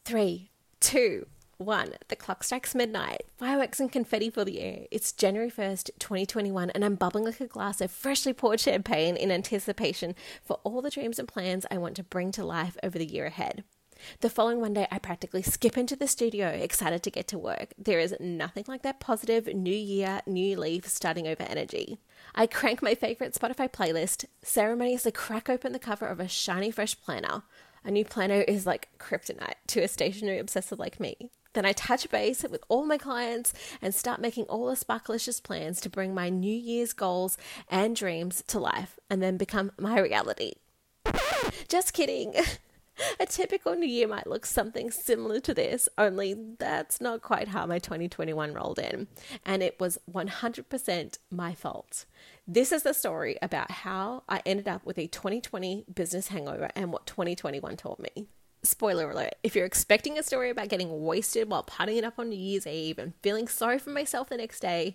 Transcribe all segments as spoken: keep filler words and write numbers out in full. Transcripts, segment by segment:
Three, two, one. The clock strikes midnight. Fireworks and confetti fill the air. It's January first, twenty twenty-one, and I'm bubbling like a glass of freshly poured champagne in anticipation for all the dreams and plans I want to bring to life over the year ahead. The following Monday, I practically skip into the studio, excited to get to work. There is nothing like that positive new year, new leaf, starting over energy. I crank my favorite Spotify playlist, ceremoniously crack open the cover of a shiny fresh planner. A new planner is like kryptonite to a stationery obsessive like me. Then I touch base with all my clients and start making all the sparklicious plans to bring my New Year's goals and dreams to life and then become my reality. Just kidding. A typical new year might look something similar to this, only that's not quite how my twenty twenty-one rolled in, and it was one hundred percent my fault. This is the story about how I ended up with a twenty twenty business hangover and what twenty twenty-one taught me. Spoiler alert, if you're expecting a story about getting wasted while partying it up on New Year's Eve and feeling sorry for myself the next day,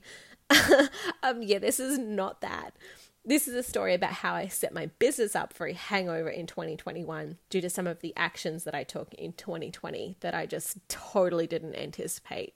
um, yeah, this is not that. This is a story about how I set my business up for a hangover in twenty twenty-one due to some of the actions that I took in twenty twenty that I just totally didn't anticipate.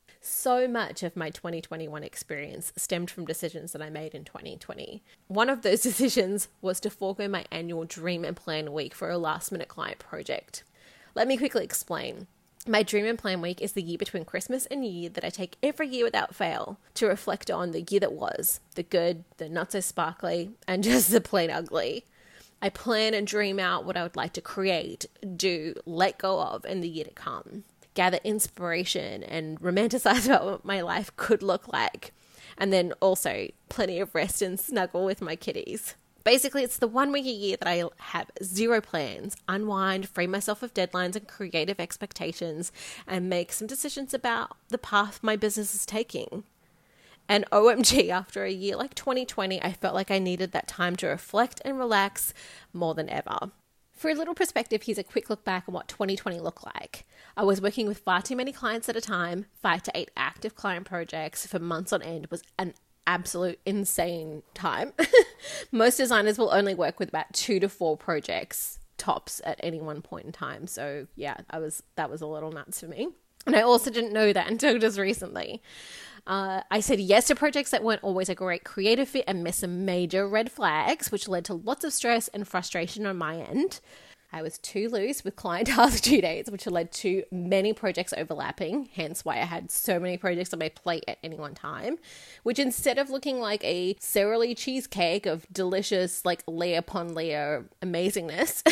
So much of my twenty twenty-one experience stemmed from decisions that I made in twenty twenty. One of those decisions was to forego my annual Dream and Plan Week for a last-minute client project. Let me quickly explain. My Dream and Plan Week is the year between Christmas and New Year that I take every year without fail to reflect on the year that was, the good, the not so sparkly, and just the plain ugly. I plan and dream out what I would like to create, do, let go of in the year to come. Gather inspiration and romanticize about what my life could look like. And then also plenty of rest and snuggle with my kitties. Basically, it's the one week a year that I have zero plans, unwind, free myself of deadlines and creative expectations, and make some decisions about the path my business is taking. And O M G, after a year like twenty twenty, I felt like I needed that time to reflect and relax more than ever. For a little perspective, here's a quick look back on what twenty twenty looked like. I was working with far too many clients at a time. Five to eight active client projects for months on end was an absolute insane time. Most designers will only work with about two to four projects tops at any one point in time. So yeah, I was that was a little nuts for me. And I also didn't know that until just recently. Uh, I said yes to projects that weren't always a great creative fit and missed some major red flags, which led to lots of stress and frustration on my end. I was too loose with client task due dates, which led to many projects overlapping, hence why I had so many projects on my plate at any one time, which instead of looking like a Sara Lee cheesecake of delicious, like layer upon layer amazingness,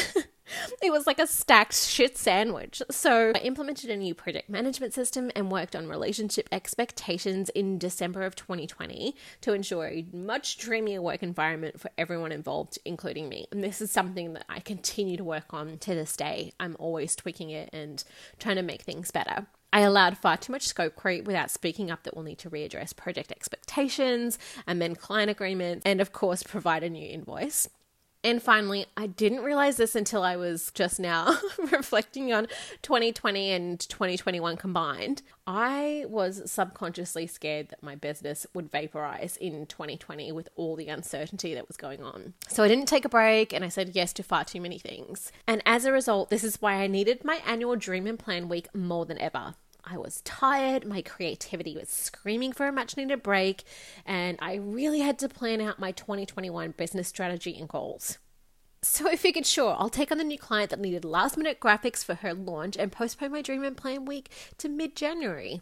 it was like a stacked shit sandwich. So I implemented a new project management system and worked on relationship expectations in December of twenty twenty to ensure a much dreamier work environment for everyone involved, including me. And this is something that I continue to work on to this day. I'm always tweaking it and trying to make things better. I allowed far too much scope creep without speaking up that we'll need to readdress project expectations, amend client agreements, and of course provide a new invoice. And finally, I didn't realize this until I was just now reflecting on twenty twenty and twenty twenty-one combined. I was subconsciously scared that my business would vaporize in twenty twenty with all the uncertainty that was going on. So I didn't take a break and I said yes to far too many things. And as a result, this is why I needed my annual Dream and Plan Week more than ever. I was tired, my creativity was screaming for a much needed break, and I really had to plan out my twenty twenty-one business strategy and goals. So I figured, sure, I'll take on the new client that needed last minute graphics for her launch and postpone my Dream and Plan Week to mid-January.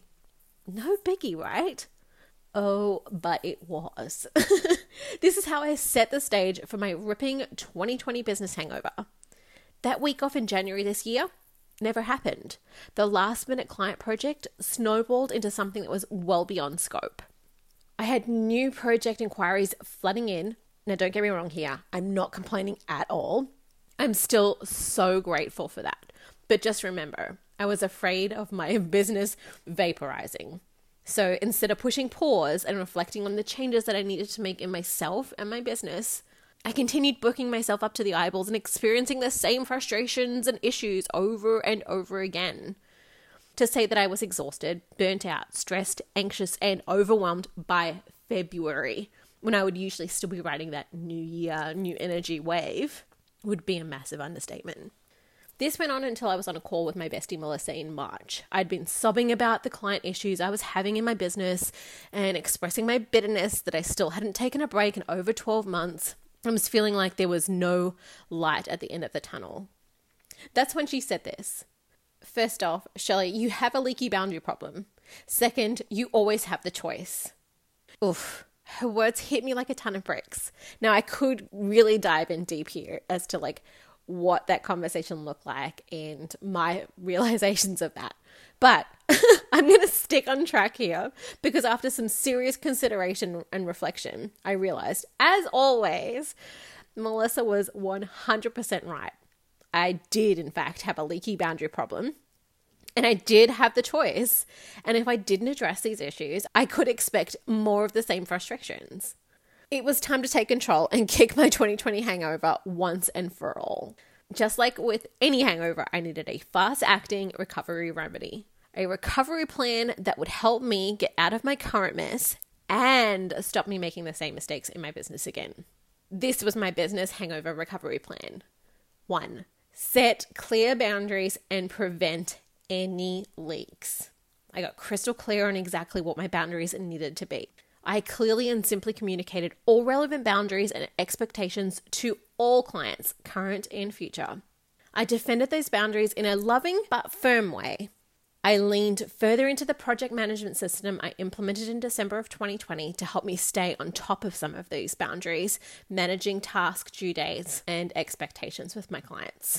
No biggie, right? Oh, but it was. This is how I set the stage for my ripping twenty twenty business hangover. That week off in January this year never happened. The last minute client project snowballed into something that was well beyond scope. I had new project inquiries flooding in. Now, don't get me wrong here. I'm not complaining at all. I'm still so grateful for that. But just remember, I was afraid of my business vaporizing. So instead of pushing pause and reflecting on the changes that I needed to make in myself and my business, I continued booking myself up to the eyeballs and experiencing the same frustrations and issues over and over again. To say that I was exhausted, burnt out, stressed, anxious, and overwhelmed by February, when I would usually still be riding that new year, new energy wave, would be a massive understatement. This went on until I was on a call with my bestie Melissa in March. I'd been sobbing about the client issues I was having in my business and expressing my bitterness that I still hadn't taken a break in over twelve months. I was feeling like there was no light at the end of the tunnel. That's when she said this. First off, Shelley, you have a leaky boundary problem. Second, you always have the choice. Oof. Her words hit me like a ton of bricks. Now, I could really dive in deep here as to like what that conversation looked like and my realizations of that. But I'm going to stick on track here because after some serious consideration and reflection, I realized, as always, Melissa was one hundred percent right. I did, in fact, have a leaky boundary problem. And I did have the choice. And if I didn't address these issues, I could expect more of the same frustrations. It was time to take control and kick my twenty twenty hangover once and for all. Just like with any hangover, I needed a fast-acting recovery remedy. A recovery plan that would help me get out of my current mess and stop me making the same mistakes in my business again. This was my business hangover recovery plan. One, set clear boundaries and prevent any leaks. I got crystal clear on exactly what my boundaries needed to be. I clearly and simply communicated all relevant boundaries and expectations to all clients, current and future. I defended those boundaries in a loving but firm way. I leaned further into the project management system I implemented in December of twenty twenty to help me stay on top of some of these boundaries, managing task due dates and expectations with my clients.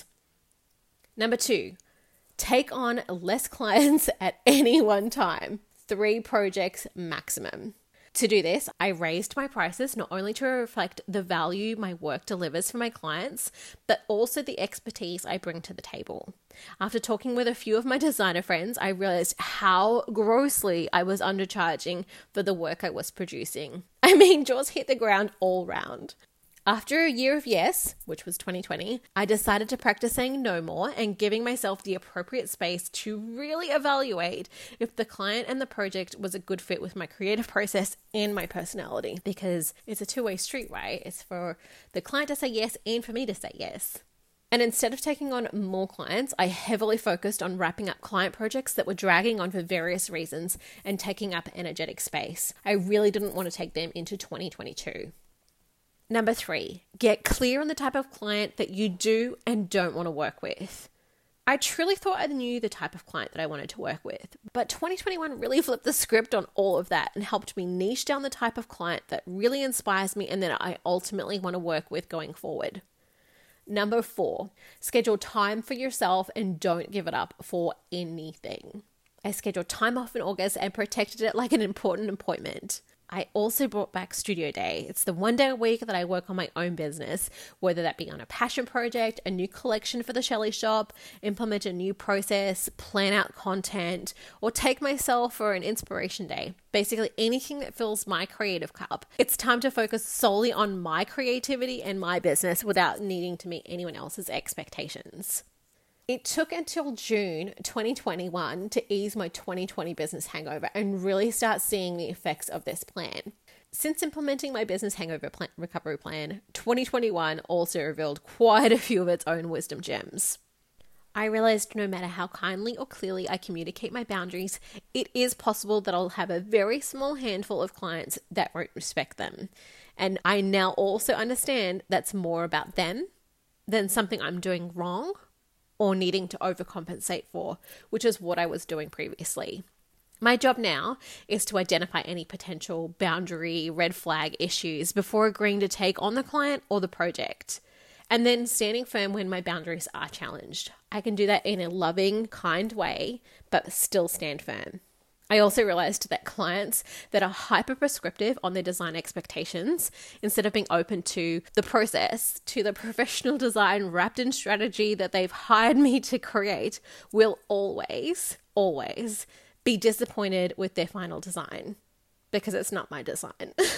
Number two, take on less clients at any one time, three projects maximum. To do this, I raised my prices not only to reflect the value my work delivers for my clients, but also the expertise I bring to the table. After talking with a few of my designer friends, I realized how grossly I was undercharging for the work I was producing. I mean, jaws hit the ground all round. After a year of yes, which was twenty twenty, I decided to practice saying no more and giving myself the appropriate space to really evaluate if the client and the project was a good fit with my creative process and my personality, because it's a two-way street, right? It's for the client to say yes and for me to say yes. And instead of taking on more clients, I heavily focused on wrapping up client projects that were dragging on for various reasons and taking up energetic space. I really didn't want to take them into twenty twenty-two. Number three, get clear on the type of client that you do and don't want to work with. I truly thought I knew the type of client that I wanted to work with, but twenty twenty-one really flipped the script on all of that and helped me niche down the type of client that really inspires me and that I ultimately want to work with going forward. Number four, schedule time for yourself and don't give it up for anything. I scheduled time off in August and protected it like an important appointment. I also brought back Studio Day. It's the one day a week that I work on my own business, whether that be on a passion project, a new collection for the Shelley shop, implement a new process, plan out content, or take myself for an inspiration day. Basically anything that fills my creative cup. It's time to focus solely on my creativity and my business without needing to meet anyone else's expectations. It took until June twenty twenty-one to ease my twenty twenty business hangover and really start seeing the effects of this plan. Since implementing my business hangover plan, recovery plan, twenty twenty-one also revealed quite a few of its own wisdom gems. I realized no matter how kindly or clearly I communicate my boundaries, it is possible that I'll have a very small handful of clients that won't respect them. And I now also understand that's more about them than something I'm doing wrong or needing to overcompensate for, which is what I was doing previously. My job now is to identify any potential boundary red flag issues before agreeing to take on the client or the project, and then standing firm when my boundaries are challenged. I can do that in a loving, kind way, but still stand firm. I also realized that clients that are hyper-prescriptive on their design expectations, instead of being open to the process, to the professional design wrapped in strategy that they've hired me to create, will always, always be disappointed with their final design because it's not my design.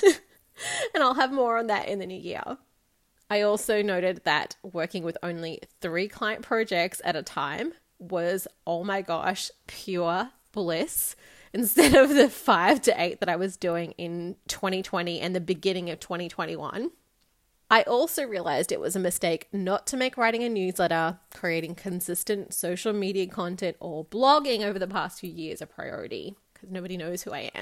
And I'll have more on that in the new year. I also noted that working with only three client projects at a time was, oh my gosh, pure bliss, instead of the five to eight that I was doing in twenty twenty and the beginning of twenty twenty-one. I also realized it was a mistake not to make writing a newsletter, creating consistent social media content, or blogging over the past few years a priority, because nobody knows who I am.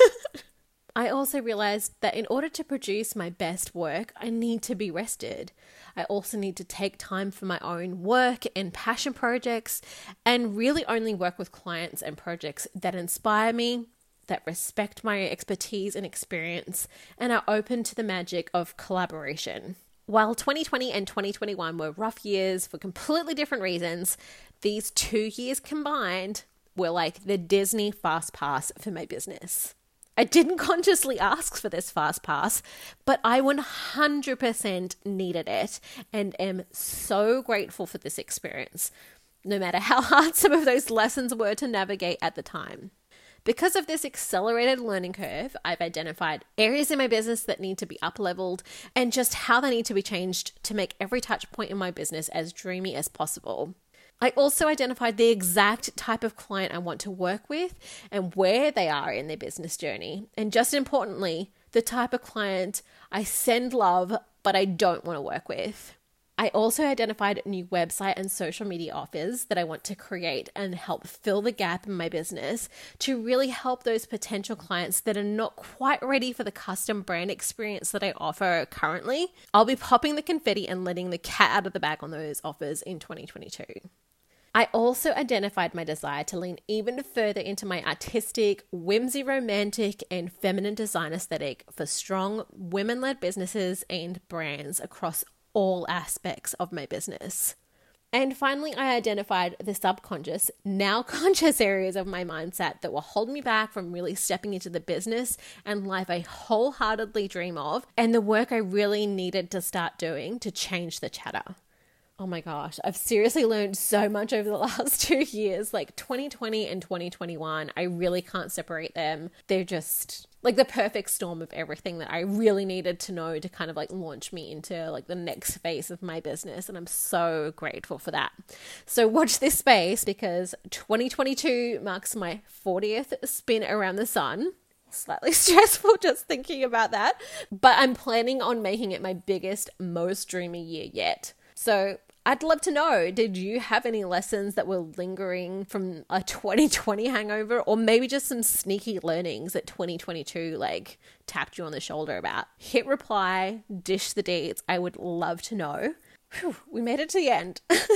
I also realized that in order to produce my best work, I need to be rested. I also need to take time for my own work and passion projects, and really only work with clients and projects that inspire me, that respect my expertise and experience, and are open to the magic of collaboration. While twenty twenty and twenty twenty-one were rough years for completely different reasons, these two years combined were like the Disney Fast Pass for my business. I didn't consciously ask for this fast pass, but I one hundred percent needed it and am so grateful for this experience, no matter how hard some of those lessons were to navigate at the time. Because of this accelerated learning curve, I've identified areas in my business that need to be up-leveled and just how they need to be changed to make every touch point in my business as dreamy as possible. I also identified the exact type of client I want to work with and where they are in their business journey. And just importantly, the type of client I send love, but I don't want to work with. I also identified new website and social media offers that I want to create and help fill the gap in my business to really help those potential clients that are not quite ready for the custom brand experience that I offer currently. I'll be popping the confetti and letting the cat out of the bag on those offers in twenty twenty-two. I also identified my desire to lean even further into my artistic, whimsy romantic, and feminine design aesthetic for strong women-led businesses and brands across all aspects of my business. And finally, I identified the subconscious, now conscious areas of my mindset that were holding me back from really stepping into the business and life I wholeheartedly dream of, and the work I really needed to start doing to change the chatter. Oh my gosh, I've seriously learned so much over the last two years, like twenty twenty and twenty twenty-one. I really can't separate them. They're just like the perfect storm of everything that I really needed to know to kind of like launch me into like the next phase of my business. And I'm so grateful for that. So watch this space, because twenty twenty-two marks my fortieth spin around the sun. Slightly stressful just thinking about that, but I'm planning on making it my biggest, most dreamy year yet. So I'd love to know, did you have any lessons that were lingering from a twenty twenty hangover, or maybe just some sneaky learnings that twenty twenty-two like tapped you on the shoulder about? Hit reply, dish the deets. I would love to know. Whew, we made it to the end.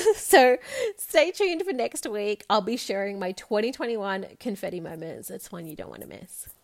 So stay tuned for next week. I'll be sharing my twenty twenty-one confetti moments. It's one you don't want to miss.